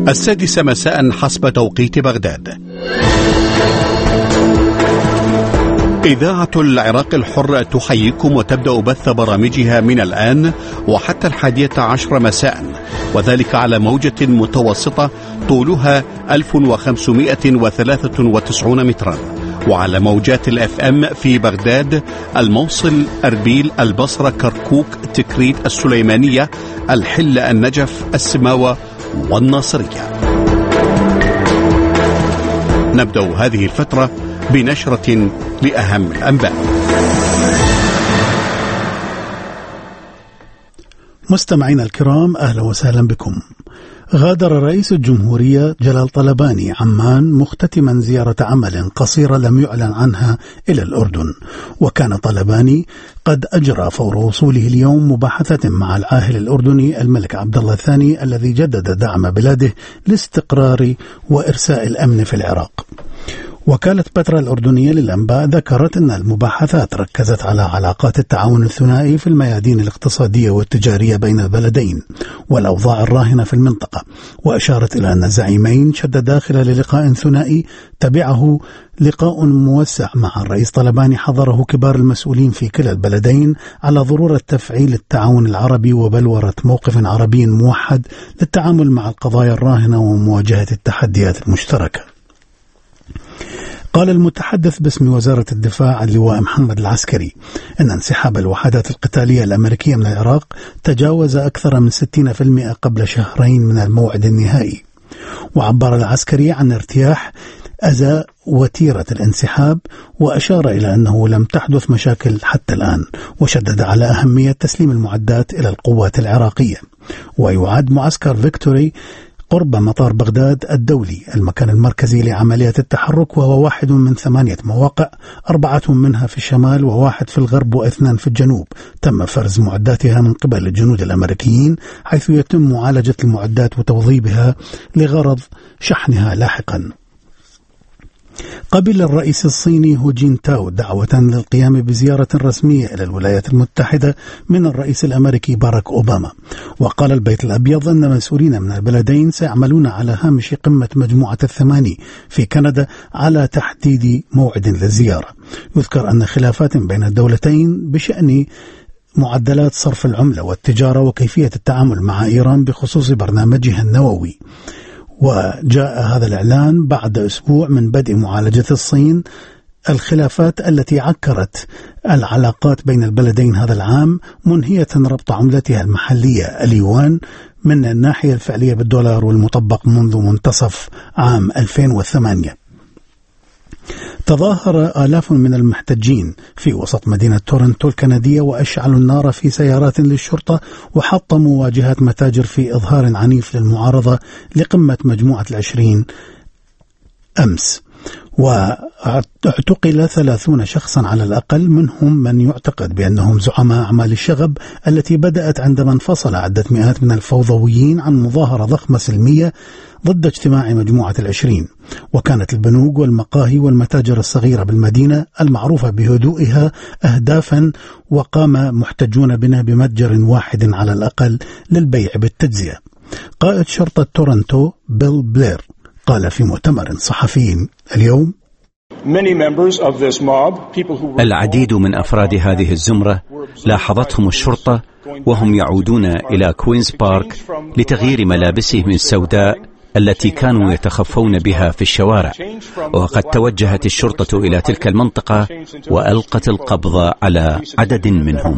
السادسة مساء حسب توقيت بغداد. إذاعة العراق الحر تحييكم وتبدأ بث برامجها من الآن وحتى 11 مساء، وذلك على موجة متوسطة طولها 1593 مترا، وعلى موجات الاف ام في بغداد، الموصل، أربيل، البصرة، كركوك، تكريت، السليمانية، الحلة، النجف، السماوة والناصرية. نبدأ هذه الفترة بنشرة لأهم الأنباء. مستمعينا الكرام، أهلا وسهلا بكم. غادر رئيس الجمهورية جلال طلباني عمان مختتما زيارة عمل قصيرة لم يعلن عنها إلى الأردن، وكان طلباني قد أجرى فور وصوله اليوم مباحثة مع العاهل الأردني الملك عبدالله الثاني الذي جدد دعم بلاده لاستقرار وإرساء الأمن في العراق. وكالة بترا الأردنية للأنباء ذكرت أن المباحثات ركزت على علاقات التعاون الثنائي في الميادين الاقتصادية والتجارية بين البلدين والأوضاع الراهنة في المنطقة، وأشارت إلى أن الزعيمين شددا خلال لقاء ثنائي تبعه لقاء موسع مع الرئيس طلباني حضره كبار المسؤولين في كلا البلدين على ضرورة تفعيل التعاون العربي وبلورة موقف عربي موحد للتعامل مع القضايا الراهنة ومواجهة التحديات المشتركة. قال المتحدث باسم وزارة الدفاع اللواء محمد العسكري أن انسحاب الوحدات القتالية الأمريكية من العراق تجاوز أكثر من 60% قبل شهرين من الموعد النهائي. وعبر العسكري عن ارتياح أزاء وتيرة الانسحاب، وأشار إلى أنه لم تحدث مشاكل حتى الآن، وشدد على أهمية تسليم المعدات إلى القوات العراقية. ويعد معسكر فيكتوري قرب مطار بغداد الدولي المكان المركزي لعمليات التحرك، وهو واحد من 8 مواقع، 4 منها في الشمال و1 في الغرب و2 في الجنوب، تم فرز معداتها من قبل الجنود الأمريكيين، حيث يتم معالجة المعدات وتوظيفها لغرض شحنها لاحقا. قبل الرئيس الصيني هو جين تاو دعوة للقيام بزيارة رسمية إلى الولايات المتحدة من الرئيس الأمريكي باراك أوباما. وقال البيت الأبيض أن مسؤولين من البلدين سيعملون على هامش قمة مجموعة ال8 في كندا على تحديد موعد للزيارة. يذكر أن خلافات بين الدولتين بشأن معدلات صرف العملة والتجارة وكيفية التعامل مع إيران بخصوص برنامجها النووي. وجاء هذا الإعلان بعد أسبوع من بدء معالجة الصين الخلافات التي عكرت العلاقات بين البلدين هذا العام، منهية ربط عملتها المحلية اليوان من الناحية الفعلية بالدولار والمطبق منذ منتصف عام 2008. تظاهر آلاف من المحتجين في وسط مدينة تورنتو الكندية وأشعلوا النار في سيارات للشرطة وحطموا واجهات متاجر في إظهار عنيف للمعارضة لقمة مجموعة ال20 أمس. واعتقل 30 شخصا على الأقل، منهم من يعتقد بأنهم زعماء أعمال الشغب التي بدأت عندما انفصل عدة مئات من الفوضويين عن مظاهرة ضخمة سلمية ضد اجتماع مجموعة ال20. وكانت البنوك والمقاهي والمتاجر الصغيرة بالمدينة المعروفة بهدوئها أهدافا، وقام محتجون بنا بمتجر واحد على الأقل للبيع بالتجزئة. قائد شرطة تورنتو بيل بلير قال في مؤتمر صحفي اليوم: العديد من أفراد هذه الزمرة لاحظتهم الشرطة وهم يعودون إلى كوينز بارك لتغيير ملابسهم السوداء التي كانوا يتخفون بها في الشوارع، وقد توجهت الشرطة إلى تلك المنطقة وألقت القبض على عدد منهم.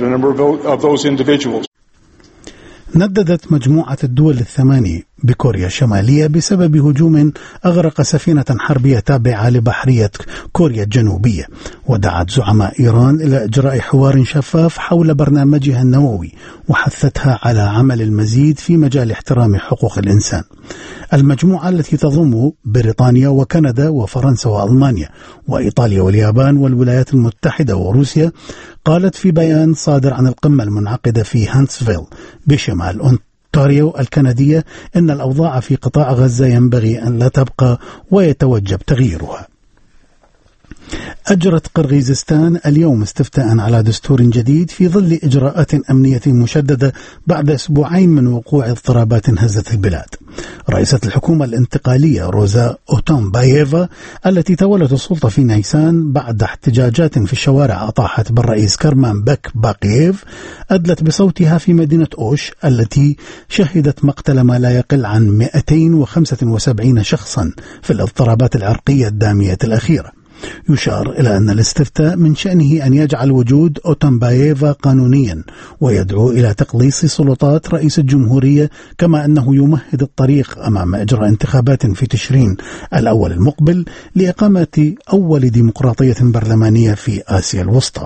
نددت مجموعة الدول ال8 بكوريا الشمالية بسبب هجوم أغرق سفينة حربية تابعة لبحرية كوريا الجنوبية، ودعت زعماء إيران إلى إجراء حوار شفاف حول برنامجها النووي، وحثتها على عمل المزيد في مجال احترام حقوق الإنسان. المجموعة التي تضم بريطانيا وكندا وفرنسا وألمانيا وإيطاليا واليابان والولايات المتحدة وروسيا قالت في بيان صادر عن القمة المنعقدة في هانتسفيل بشمال أونتاريو الكندية إن الأوضاع في قطاع غزة ينبغي أن لا تبقى ويتوجب تغييرها. أجرت قرغيزستان اليوم استفتاء على دستور جديد في ظل إجراءات أمنية مشددة بعد أسبوعين من وقوع اضطرابات هزت البلاد. رئيسة الحكومة الانتقالية روزا أوتومباييفا التي تولت السلطة في نيسان بعد احتجاجات في الشوارع أطاحت بالرئيس كرمان بك باقييف أدلت بصوتها في مدينة أوش التي شهدت مقتل ما لا يقل عن 275 شخصا في الاضطرابات العرقية الدامية الأخيرة. يشار إلى أن الاستفتاء من شأنه أن يجعل وجود أوتومباييفا قانونيا ويدعو إلى تقليص سلطات رئيس الجمهورية، كما أنه يمهد الطريق أمام إجراء انتخابات في تشرين الأول المقبل لإقامة أول ديمقراطية برلمانية في آسيا الوسطى.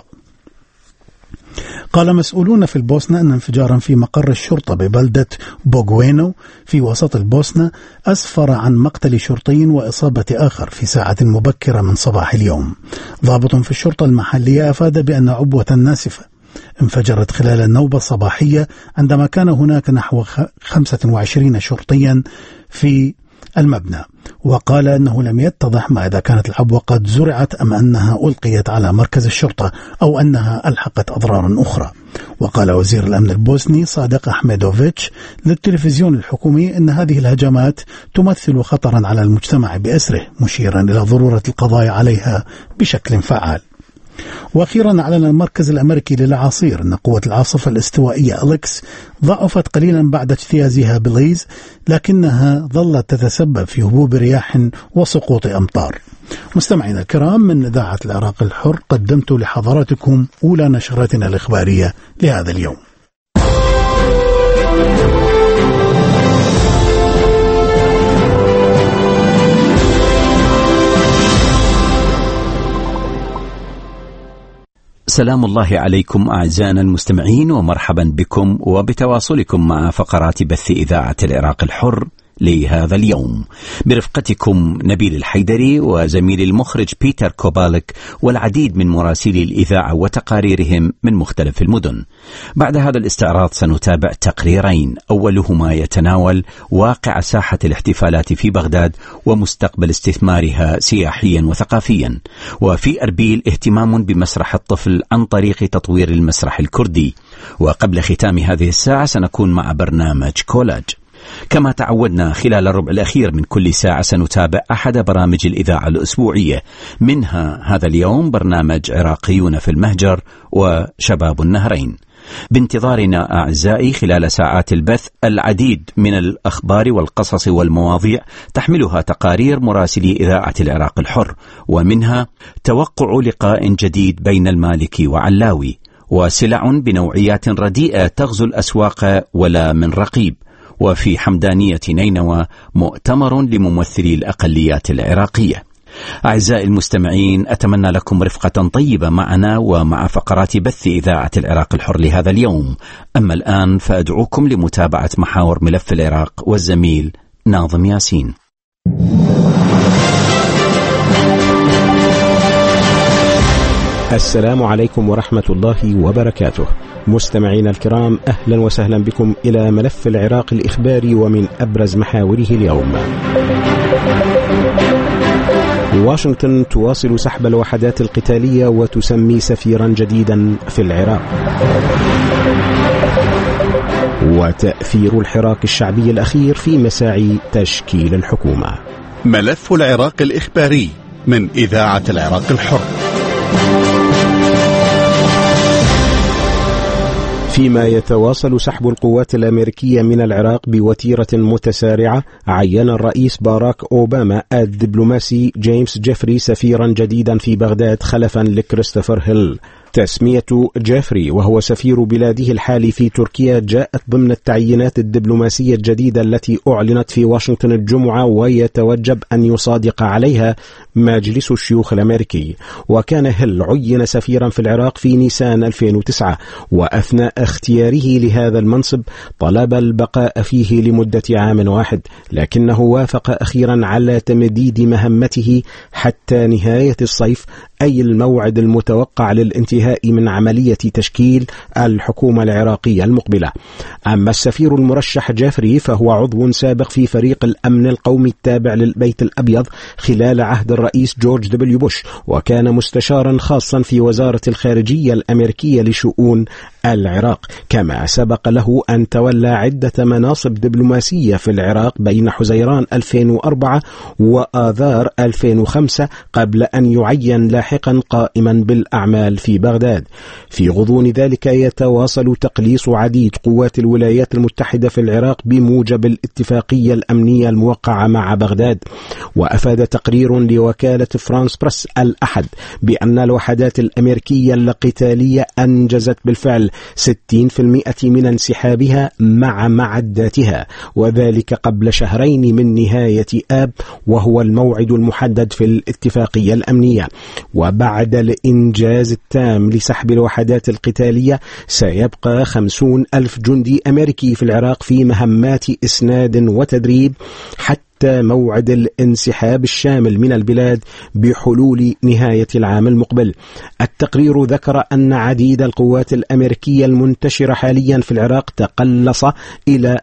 قال مسؤولون في البوسنة أن انفجارا في مقر الشرطة ببلدة بوغوينو في وسط البوسنة أسفر عن مقتل شرطي وإصابة آخر في ساعة مبكرة من صباح اليوم. ضابط في الشرطة المحلية أفاد بأن عبوة ناسفة انفجرت خلال النوبة الصباحية عندما كان هناك نحو 25 شرطيا في المبنى، وقال أنه لم يتضح ما إذا كانت العبوة قد زرعت أم أنها ألقيت على مركز الشرطة أو أنها ألحقت أضرارا أخرى. وقال وزير الأمن البوسني صادق أحميدوفيتش للتلفزيون الحكومي أن هذه الهجمات تمثل خطرا على المجتمع بأسره، مشيرا إلى ضرورة القضاء عليها بشكل فعال. وأخيرا أعلن المركز الأمريكي للأعاصير أن قوة العاصفة الاستوائية أليكس ضعفت قليلا بعد اجتيازها بليز، لكنها ظلت تتسبب في هبوب رياح وسقوط أمطار. مستمعينا الكرام، من إذاعة العراق الحر قدمت لحضراتكم أولى نشراتنا الإخبارية لهذا اليوم. سلام الله عليكم أعزائنا المستمعين، ومرحبا بكم وبتواصلكم مع فقرات بث إذاعة العراق الحر لهذا اليوم، برفقتكم نبيل الحيدري وزميل المخرج بيتر كوبالك والعديد من مراسلي الإذاعة وتقاريرهم من مختلف المدن. بعد هذا الاستعراض سنتابع تقريرين، أولهما يتناول واقع ساحة الاحتفالات في بغداد ومستقبل استثمارها سياحيا وثقافيا، وفي أربيل اهتمام بمسرح الطفل عن طريق تطوير المسرح الكردي. وقبل ختام هذه الساعة سنكون مع برنامج كولاج. كما تعودنا خلال الربع الأخير من كل ساعة سنتابع أحد برامج الإذاعة الأسبوعية، منها هذا اليوم برنامج عراقيون في المهجر وشباب النهرين. بانتظارنا أعزائي خلال ساعات البث العديد من الأخبار والقصص والمواضيع تحملها تقارير مراسلي إذاعة العراق الحر، ومنها توقع لقاء جديد بين المالكي وعلاوي، وسلع بنوعيات رديئة تغزو الأسواق ولا من رقيب، وفي حمدانية نينوى مؤتمر لممثلي الأقليات العراقية. أعزائي المستمعين، أتمنى لكم رفقة طيبة معنا ومع فقرات بث إذاعة العراق الحر لهذا اليوم. أما الآن فأدعوكم لمتابعة محاور ملف العراق والزميل ناظم ياسين. السلام عليكم ورحمة الله وبركاته. مستمعين الكرام، أهلا وسهلا بكم إلى ملف العراق الإخباري ومن أبرز محاوره اليوم. واشنطن تواصل سحب الوحدات القتالية وتسمي سفيرا جديدا في العراق. وتأثير الحراك الشعبي الأخير في مساعي تشكيل الحكومة. ملف العراق الإخباري من إذاعة العراق الحر. فيما يتواصل سحب القوات الأمريكية من العراق بوتيرة متسارعة، عين الرئيس باراك أوباما الدبلوماسي جيمس جيفري سفيرا جديدا في بغداد خلفا لكريستوفر هيل. تسمية جيفري وهو سفير بلاده الحالي في تركيا جاءت ضمن التعيينات الدبلوماسية الجديدة التي أعلنت في واشنطن الجمعة، ويتوجب أن يصادق عليها مجلس الشيوخ الأمريكي. وكان هيل عين سفيرا في العراق في نيسان 2009، وأثناء اختياره لهذا المنصب طلب البقاء فيه لمدة عام واحد، لكنه وافق أخيرا على تمديد مهمته حتى نهاية الصيف، أي الموعد المتوقع للانتهاء الانتهاء من عملية تشكيل الحكومة العراقية المقبلة. أما السفير المرشح جيفري فهو عضو سابق في فريق الأمن القومي التابع للبيت الأبيض خلال عهد الرئيس جورج دبليو بوش، وكان مستشارا خاصا في وزارة الخارجية الأمريكية لشؤون العراق، كما سبق له أن تولى عدة مناصب دبلوماسية في العراق بين حزيران 2004 وآذار 2005 قبل أن يعين لاحقا قائما بالأعمال في بغداد. في غضون ذلك يتواصل تقليص عديد قوات الولايات المتحدة في العراق بموجب الاتفاقية الأمنية الموقعة مع بغداد. وأفاد تقرير لوكالة فرانس بريس الأحد بأن الوحدات الأمريكية القتالية أنجزت بالفعل 60% من انسحابها مع معداتها، وذلك قبل شهرين من نهاية آب، وهو الموعد المحدد في الاتفاقية الأمنية. وبعد الإنجاز التام لسحب الوحدات القتالية سيبقى 50,000 جندي أمريكي في العراق في مهمات إسناد وتدريب حتى موعد الانسحاب الشامل من البلاد بحلول نهاية العام المقبل. التقرير ذكر أن عديد القوات الأمريكية المنتشرة حاليا في العراق تقلص إلى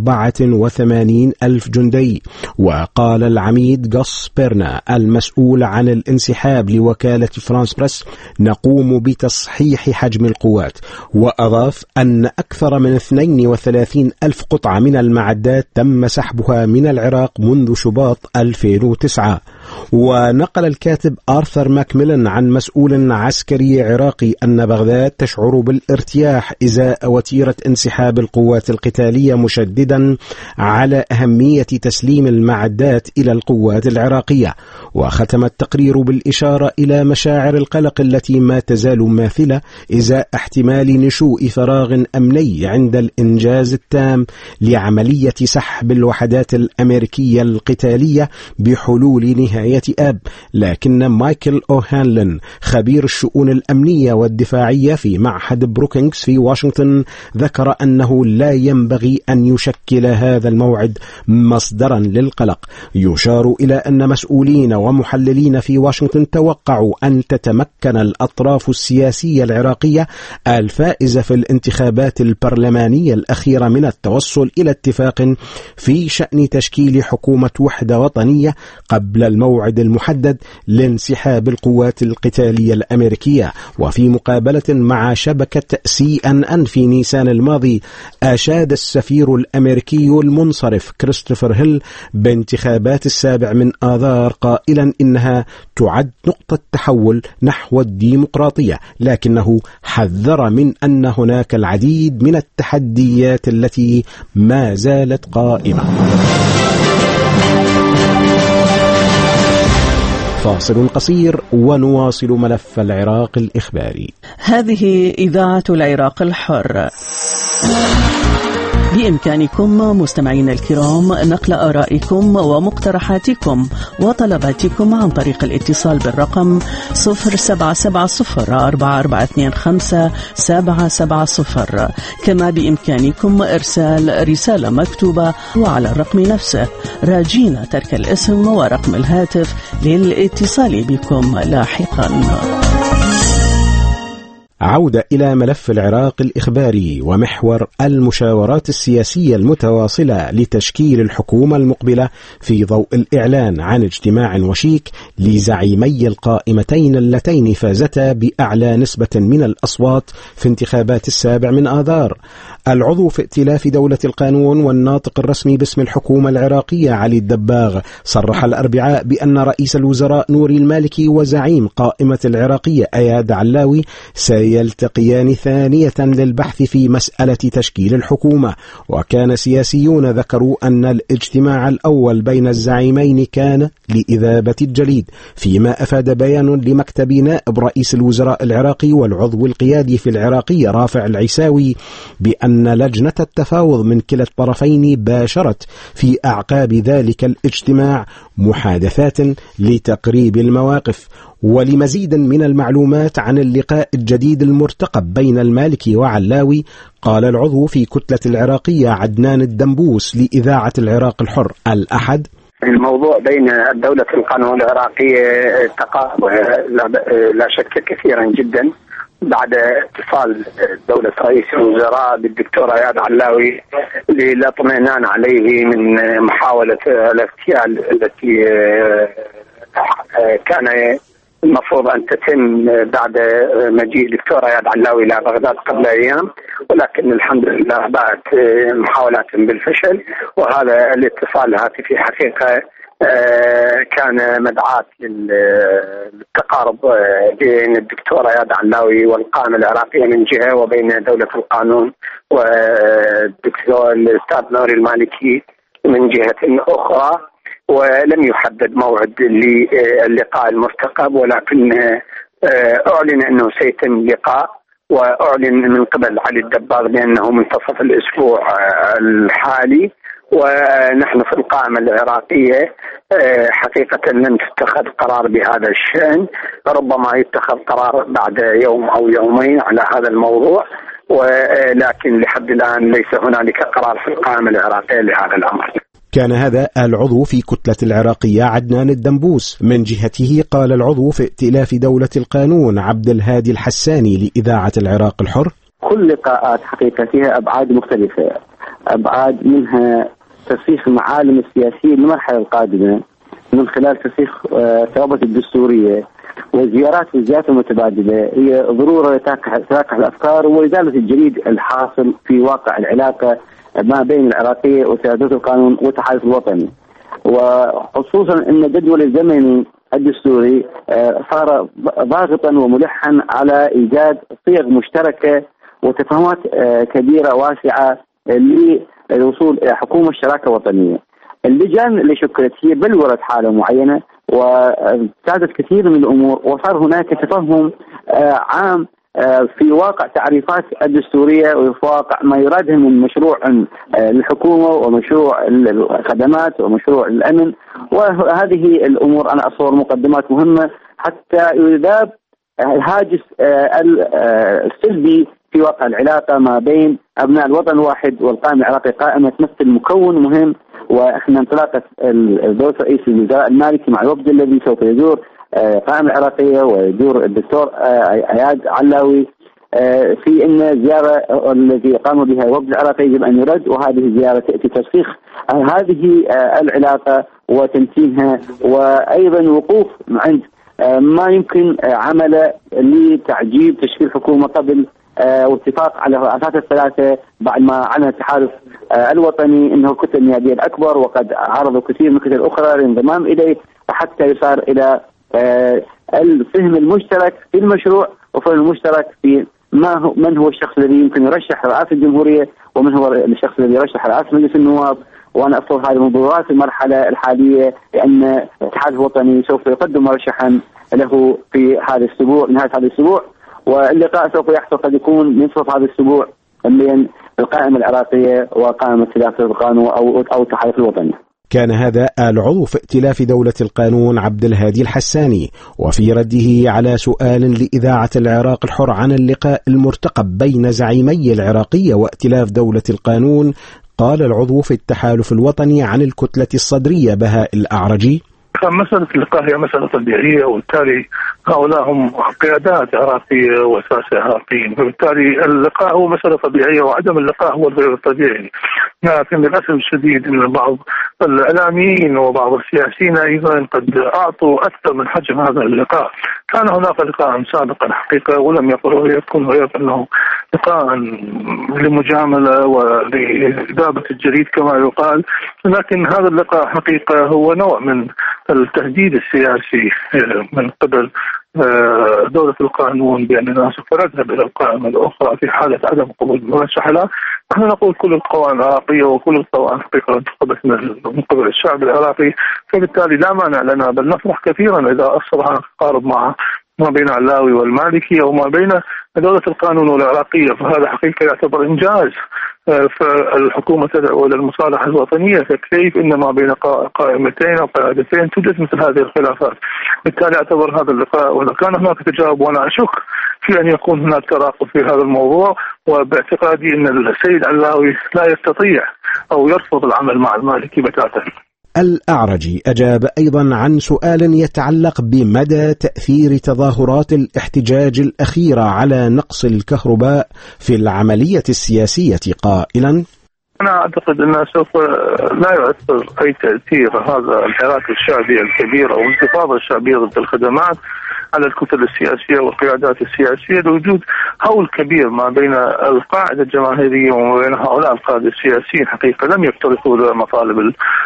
84,000 جندي. وقال العميد غوس بيرنا المسؤول عن الانسحاب لوكالة فرانس بريس: نقوم بتصحيح حجم القوات. وأضاف أن أكثر من 32,000 قطعة من المعدات تم سحبها من العراق منذ شباط 2009. ونقل الكاتب آرثر ماكميلان عن مسؤول عسكري عراقي أن بغداد تشعر بالارتياح إزاء وتيرة انسحاب القوات القتالية، مشددا على أهمية تسليم المعدات إلى القوات العراقية. وختم التقرير بالإشارة إلى مشاعر القلق التي ما تزال ماثلة إزاء احتمال نشوء فراغ أمني عند الإنجاز التام لعملية سحب الوحدات الأمريكية القتالية بحلول نهاية آب. لكن مايكل أوهانلن خبير الشؤون الأمنية والدفاعية في معهد بروكينغز في واشنطن ذكر أنه لا ينبغي أن يشكل هذا الموعد مصدرا للقلق. يشار إلى أن مسؤولين ومحللين في واشنطن توقعوا أن تتمكن الأطراف السياسية العراقية الفائزة في الانتخابات البرلمانية الأخيرة من التوصل إلى اتفاق في شأن تشكيل حكومة وحدة وطنية قبل الموعد المحدد لانسحاب القوات القتالية الأمريكية. وفي مقابلة مع شبكة CNN في نيسان الماضي أشاد السفير الأمريكي المنصرف كريستوفر هيل بانتخابات 7 من آذار قائلا إنها تعد نقطة تحول نحو الديمقراطية، لكنه حذر من أن هناك العديد من التحديات التي ما زالت قائمة. فاصل قصير ونواصل ملف العراق الإخباري. هذه إذاعة العراق الحر. بإمكانكم مستمعين الكرام نقل آرائكم ومقترحاتكم وطلباتكم عن طريق الاتصال بالرقم 07704425-770. كما بإمكانكم إرسال رسالة مكتوبة وعلى الرقم نفسه، راجين ترك الاسم ورقم الهاتف للاتصال بكم لاحقا. عودة إلى ملف العراق الإخباري ومحور المشاورات السياسية المتواصلة لتشكيل الحكومة المقبلة في ضوء الإعلان عن اجتماع وشيك لزعيمي القائمتين اللتين فازتا بأعلى نسبة من الأصوات في انتخابات 7 من آذار. العضو في ائتلاف دولة القانون والناطق الرسمي باسم الحكومة العراقية علي الدباغ صرح الأربعاء بأن رئيس الوزراء نوري المالكي وزعيم قائمة العراقية أياد علاوي سيلتقيان ثانية للبحث في مسألة تشكيل الحكومة. وكان سياسيون ذكروا أن الاجتماع الأول بين الزعيمين كان لإذابة الجليد، فيما أفاد بيان لمكتب نائب رئيس الوزراء العراقي والعضو القيادي في العراقية رافع العيساوي بأن لجنة التفاوض من كلا الطرفين باشرت في أعقاب ذلك الاجتماع محادثات لتقريب المواقف. ولمزيد من المعلومات عن اللقاء الجديد المرتقب بين المالكي وعلاوي قال العضو في كتلة العراقية عدنان الدنبوس لإذاعة العراق الحر الأحد: الموضوع بين دولة القانون العراقية تقارب لا شك كثيرا جدا، بعد اتصال دولة رئيس الوزراء بالدكتور اياد علاوي للاطمئنان عليه من محاولة الاغتيال التي كان المفروض أن تتم بعد مجيء الدكتور اياد علاوي إلى بغداد قبل أيام، ولكن الحمد لله باءت محاولات بالفشل. وهذا الاتصال الهاتفي حقيقة كان مدعاة للتقارب بين الدكتور اياد علاوي والقائمة العراقية من جهة، وبين دولة القانون والدكتور الأستاذ نوري المالكي من جهة أخرى. ولم يحدد موعد للقاء المرتقب، ولكن أعلن أنه سيتم لقاء، وأعلن من قبل علي الدباغ بأنه منتصف الأسبوع الحالي. ونحن في القائمة العراقية حقيقة لم تتخذ قرار بهذا الشأن، ربما يتخذ قرار بعد يوم أو يومين على هذا الموضوع، ولكن لحد الآن ليس هنالك قرار في القائمة العراقية لهذا الأمر. كان هذا العضو في كتلة العراقية عدنان الدنبوس. من جهته قال العضو في ائتلاف دولة القانون عبد الهادي الحساني لإذاعة العراق الحر: كل لقاءات حقيقة فيها أبعاد مختلفة، أبعاد منها ترسيخ المعالم السياسية للمرحلة القادمة من خلال ترسيخ ثوابت الدستورية، والزيارات المتبادلة هي ضرورة تلاقح الأفكار وإزالة الجليد الحاصل في واقع العلاقة ما بين العراقية وسيادة القانون والتحالف الوطني. وخصوصا أن جدول الزمني الدستوري صار ضاغطا وملحا على إيجاد صيغ مشتركة وتفاهمات كبيرة واسعة للوصول إلى حكومة شراكة وطنية. اللجان اللي شكلت هي بلورت حالة معينة وابتعدت كثير من الأمور، وصار هناك تفهم عام في واقع تعريفات الدستورية وفي واقع ما يراده من مشروع الحكومة ومشروع الخدمات ومشروع الأمن. وهذه الأمور أنا أصور مقدمات مهمة حتى يذاب الهاجس السلبي في واقع العلاقة ما بين أبناء الوطن الواحد والقائمة العراقية قائمة تمثل مكون مهم. وإحنا انطلاقة دولة رئيس الوزراء المالكي مع الوفد الذي سوف يزور قائمة العراقية ويدور الدكتور اياد علاوي في ان الزيارة التي قام بها الوفد العراقي يجب ان يرد، وهذه الزيارة تأتي ترسيخ هذه العلاقة وتمكينها، وايضا وقوف عند ما يمكن عمله لتعجيل تشكيل حكومة قبل واتفاق على الاساس الثلاثة بعد ما اعلن التحالف الوطني انه الكتله النيابيه الاكبر، وقد عرضوا كثير من الكتل الاخرى للانضمام اليه، حتى يصار الى الفهم المشترك في المشروع وفهم المشترك في من هو الشخص الذي يمكن يرشح رئاسة الجمهورية ومن هو الشخص الذي يرشح رئاسة مجلس النواب. وأنا أصور هذه الموضوعات في المرحلة الحالية لأن الاتحاد الوطني سوف يقدم مرشحا له في هذا الأسبوع نهاية هذا الأسبوع، واللقاء سوف يحصل قد يكون منتصف هذا الأسبوع بين القائمة العراقية وقائمة سياسة القانون أو التحالف الوطني. كان هذا العضو في ائتلاف دولة القانون عبد الهادي الحساني. وفي رده على سؤال لإذاعة العراق الحر عن اللقاء المرتقب بين زعيمي العراقية وائتلاف دولة القانون، قال العضو في التحالف الوطني عن الكتلة الصدرية بهاء الأعرجي: مسألة اللقاء هي مسألة طبيعية، وبالتالي هؤلاء هم قيادات عراقية وأساسة عراقيين، فبالتالي اللقاء هو مسألة طبيعية وعدم اللقاء هو الغير الطبيعي. لكن للأسف الشديد أن بعض الإعلاميين وبعض السياسيين أيضا قد أعطوا أكثر من حجم هذا اللقاء. كان هناك لقاء سابقا حقيقة ولم يكن غير أنه لقاء لمجاملة ولإذابة الجليد كما يقال، لكن هذا اللقاء حقيقة هو نوع من التهديد السياسي من قبل دولة القانون بأننا سوف نذهب إلى القائمة الأخرى في حالة عدم قبول المرشح لها. نحن نقول كل القوائم العراقية وكل القوائم حقيقة انتخبت من قبل الشعب العراقي، فبالتالي لا مانع لنا بل نفرح كثيرا إذا أصبح تقارب ما بين علاوي والمالكي وما بين دولة القانون والعراقية، فهذا حقيقة يعتبر إنجاز. فالحكومة تدعو إلى المصالحة الوطنية، فكيف إن ما بين قائمتين أو قيادتين توجد مثل هذه الخلافات؟ بالتالي أعتبر هذا اللقاء وإذا كان هناك تجاوب، وأنا أشك في أن يكون هناك تراقب في هذا الموضوع، وباعتقادي أن السيد علاوي لا يستطيع أو يرفض العمل مع المالكي بتاتا. الأعرجي أجاب أيضا عن سؤال يتعلق بمدى تأثير تظاهرات الاحتجاج الأخيرة على نقص الكهرباء في العملية السياسية قائلا: أنا أعتقد أنه سوف لا يؤثر أي تأثير هذا الحراك الشعبي الكبير أو الانتفاضة الشعبية ضد الخدمات على الكتل السياسية والقيادات السياسية لوجود هول كبير ما بين القاعدة الجماهيرية وما بين هؤلاء القادة السياسيين. حقيقة لم يكترثوا لمطالب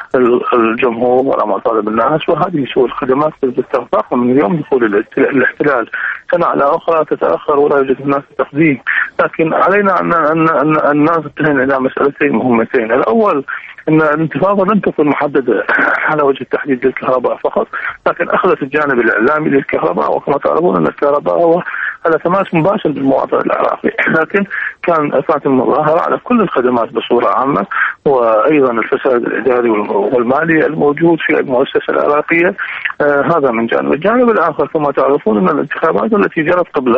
الجمهور ولا مطالب الناس، وهذه سوء الخدمات تتفاقم من يوم دخول الاحتلال سنة على أخرى تتأخر ولا يوجد هناك تقديم. لكن علينا أن ننتبه إلى مسألتين مهمتين. الأول أن الانتفاضة لم تكن محددة على وجه التحديد للكهرباء فقط، لكن أخذت الجانب الإعلامي للكهرباء، وكما تعرفون أن الكهرباء هو على تماس مباشر بالمواطن العراقي، لكن كانت المظاهرة على كل الخدمات بصورة عامة، وأيضا الفساد الإداري والمالي الموجود في المؤسسة العراقية. هذا من جانب. الجانب الآخر كما تعرفون أن الانتخابات التي جرت قبل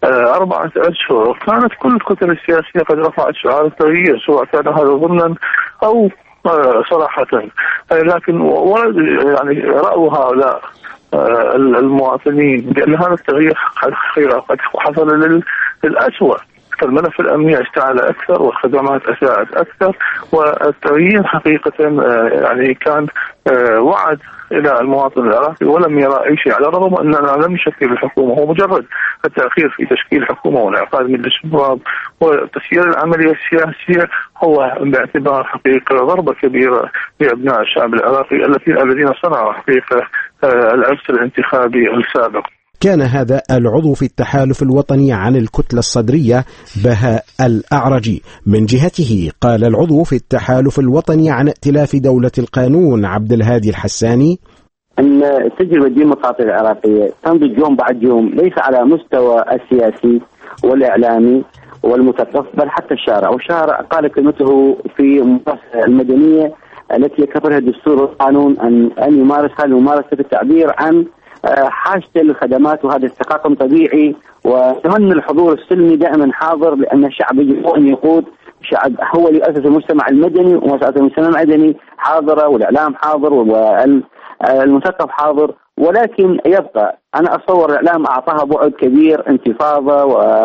4 أشهر كانت كل الكتل السياسية قد رفعت شعار التغيير، سواء كان هذا ضمنا أو صراحة، لكن يعني رأوا هؤلاء المواطنين بأن هذا التغيير قد حصل للأسوأ. الملف الأمني اشتعل أكثر والخدمات أساءت أكثر، والتغيير حقيقة يعني كان وعد إلى المواطن العراقي ولم يرى أي شيء، على الرغم أننا لم نشكل الحكومة. هو مجرد التأخير في تشكيل حكومة وانعقاد مجلس النواب وتسيير العملية السياسية هو باعتبار حقيقة ضربة كبيرة لأبناء الشعب العراقي الذين صنعوا حقيقة العرس الانتخابي السابق. كان هذا العضو في التحالف الوطني عن الكتلة الصدرية بهاء الأعرجي. من جهته قال العضو في التحالف الوطني عن ائتلاف دولة القانون عبد الهادي الحساني أن التجربة الديمقراطية العراقية تنضج يوم بعد يوم، ليس على مستوى السياسي والإعلامي والمثقف بل حتى الشارع. والشارع قال كلمته في الممارسة المدنية التي يكفلها الدستور والقانون أن يمارس هذه الممارسة في التعبير عن حاجته للخدمات، وهذا استحقاق طبيعي. وتمنى الحضور السلمي دائما حاضر، لأن الشعب يجب أن يقود. الشعب هو اللي يؤسس المجتمع المدني، ومؤسسات المجتمع المدني حاضرة، والإعلام حاضر، والمثقف حاضر. ولكن يبقى أنا أتصور الإعلام أعطاها بعد كبير، انتفاضة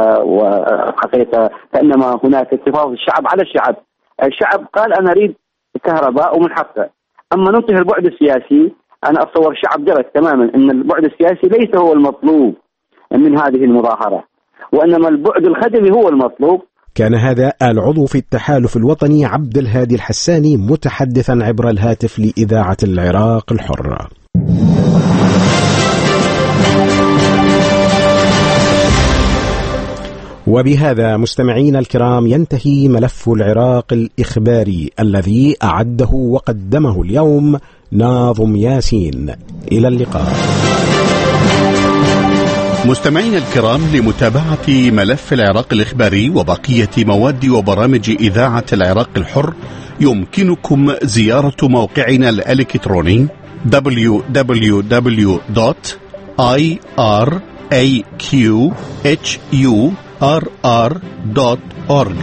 وحقيقة كأنما هناك انتفاضة الشعب على الشعب. الشعب قال أنا أريد كهرباء ومن حقه. أما ننتهي البعد السياسي، أنا أتصور الشعب درك تماما أن البعد السياسي ليس هو المطلوب من هذه المظاهرة، وإنما البعد الخدمي هو المطلوب. كان هذا العضو في التحالف الوطني عبد الهادي الحساني متحدثا عبر الهاتف لإذاعة العراق الحرة. وبهذا مستمعين الكرام ينتهي ملف العراق الإخباري الذي أعده وقدمه اليوم ناظم ياسين. إلى اللقاء. مستمعين الكرام، لمتابعة ملف العراق الإخباري وبقية مواد وبرامج إذاعة العراق الحر يمكنكم زيارة موقعنا الإلكتروني www.iraqhurr.org.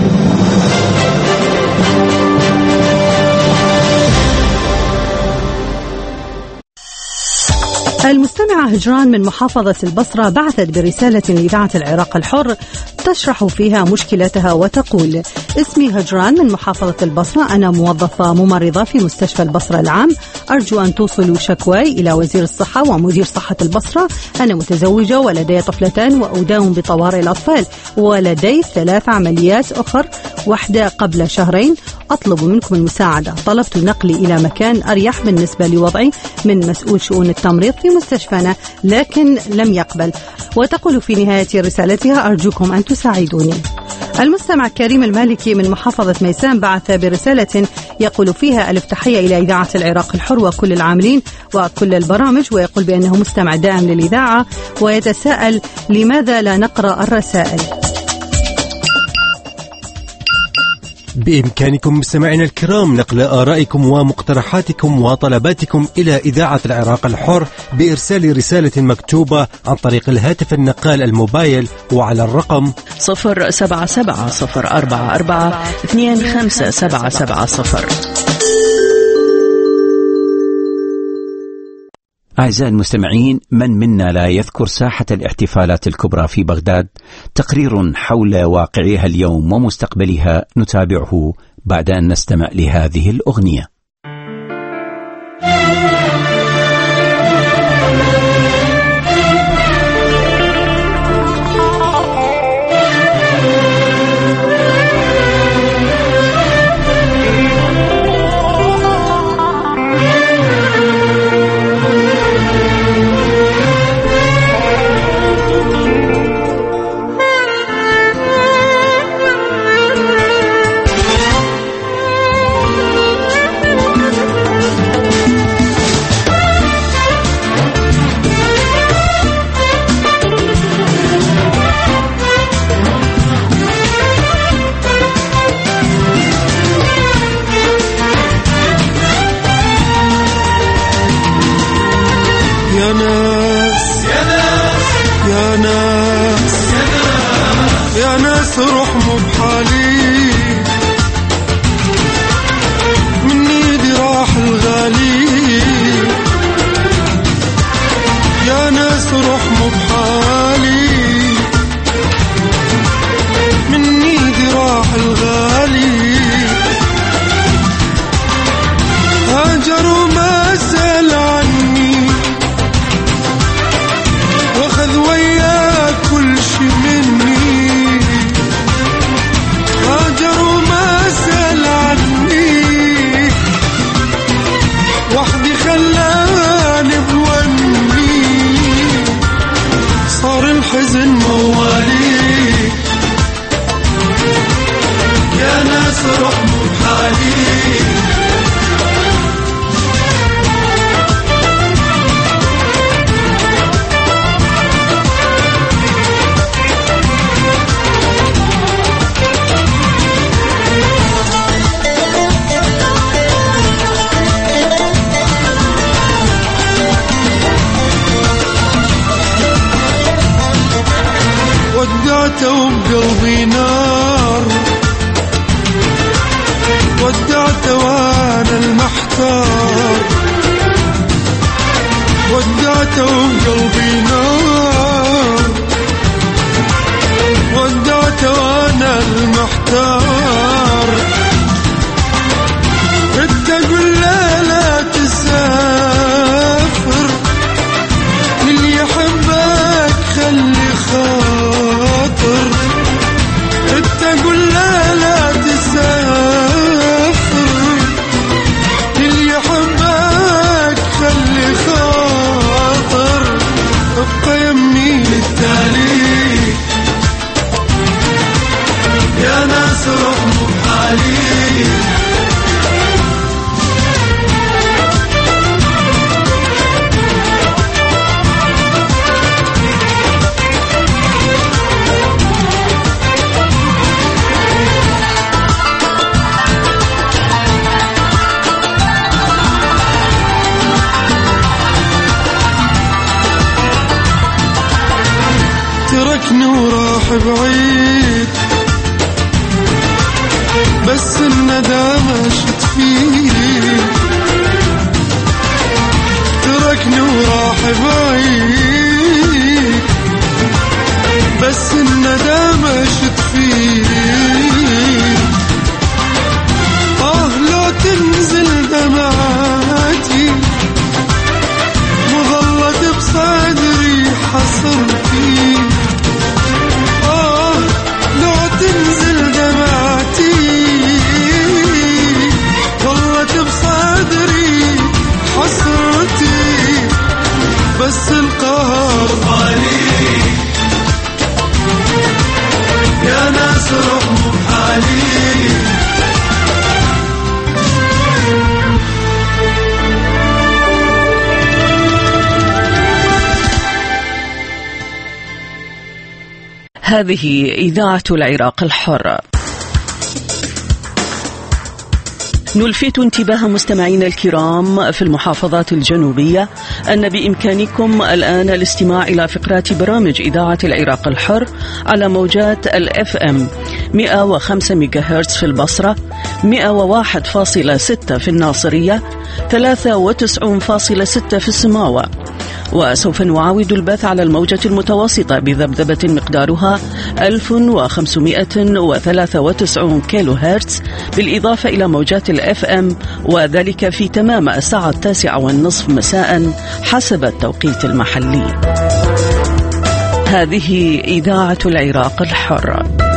المستمعة هجران من محافظة البصرة بعثت برسالة لإذاعة العراق الحر تشرح فيها مشكلتها وتقول: اسمي هجران من محافظة البصرة، أنا موظفة ممرضة في مستشفى البصرة العام، أرجو أن توصلوا شكواي إلى وزير الصحة ومدير صحة البصرة. أنا متزوجة ولدي طفلتان وأداوم بطوارئ الأطفال، ولدي 3 عمليات أخر، واحدة قبل شهرين. أطلب منكم المساعدة. طلبت نقلي إلى مكان أريح بالنسبة لوضعي من مسؤول شؤون التمريض في مستشفانا، لكن لم يقبل. وتقول في نهاية رسالتها: أرجوكم أن تساعدوني. المستمع كريم المالكي من محافظة ميسان بعث برسالة يقول فيها: ألف تحية إلى إذاعة العراق الحر وكل العاملين وكل البرامج، ويقول بأنه مستمع دائم للإذاعة ويتساءل لماذا لا نقرأ الرسائل. بإمكانكم مستمعينا الكرام نقل آرائكم ومقترحاتكم وطلباتكم إلى إذاعة العراق الحر بإرسال رسالة مكتوبة عن طريق الهاتف النقال الموبايل وعلى الرقم 077 044 257770. أعزائي المستمعين، من منا لا يذكر ساحة الاحتفالات الكبرى في بغداد؟ تقرير حول واقعها اليوم ومستقبلها نتابعه بعد أن نستمع لهذه الأغنية. يا ناس رحموا بحالي، من ايدي راح الغالي. يا ناس رحموا بحالي، من ايدي راح الغالي. هاجروا ما سأل عني، واخذ وياه كل شي مني. هاجروا ما سأل عني، وحدي خلاني بوني. صار الحزن موالي، يا ناس رحموا بحالي. ودعته بقلبي نار، ودعته وانا المحتار. ودعته بقلبي نار، ودعته وانا المحتار. انت قل لا تسافر، اللي يحبك خلي خاطر. انت قل لا تسافر، اللي يحبك خلي خاطر. ابقى يمي للتالي، يا ناس رحموا بحالي. تركني وراح بعيد، بس الندامة شت فيه. تركني وراح بعيد، بس الندامة شت فيه. لو تنزل دمعاتي، مظلت بصدري حصرتي. لو تنزل دمعتي، ظلت بصدري حسرتي. بس القهر غالي، يا ناس رحموا بحالي. هذه إذاعة العراق الحر. نلفت انتباه مستمعينا الكرام في المحافظات الجنوبية أن بإمكانكم الآن الاستماع إلى فقرات برامج إذاعة العراق الحر على موجات الFM 105 ميجا هرتز في البصرة، 101.6 في الناصرية، 93.6 في السماوة. وسوف نعاود البث على الموجة المتوسطة بذبذبة مقدارها 1593 كيلو هرتز، بالإضافة إلى موجات الأف أم، وذلك في تمام الساعة 9:30 مساء حسب التوقيت المحلي. هذه إذاعة العراق الحر.